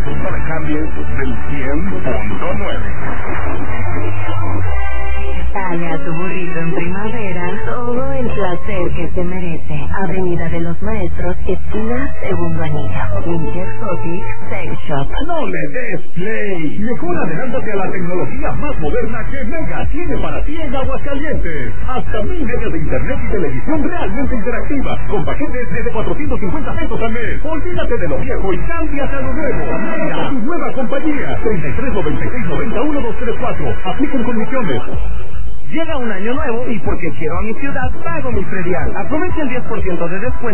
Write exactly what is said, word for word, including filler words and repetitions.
No le cambies del cien punto nueve. Dale a tu burrito en primavera todo el placer que se merece. Avenida de los Maestros, esquina Segundo Anillo. Intercotic Sex Shop. No le des play. Mejor adelántate a la tecnología más moderna que Mega tiene para ti en Aguascalientes. Hasta mil megas de internet y televisión realmente interactiva, con paquetes desde cuatrocientos cincuenta pesos al mes. Olvídate de lo viejo y cámbiate a lo nuevo. Mega, tu nueva compañía. treinta y tres noventa y seis noventa y uno doscientos treinta y cuatro. Apliquen condiciones. Llega un año nuevo y porque quiero a mi ciudad, pago mi predial. Aprovecha el diez por ciento de descuento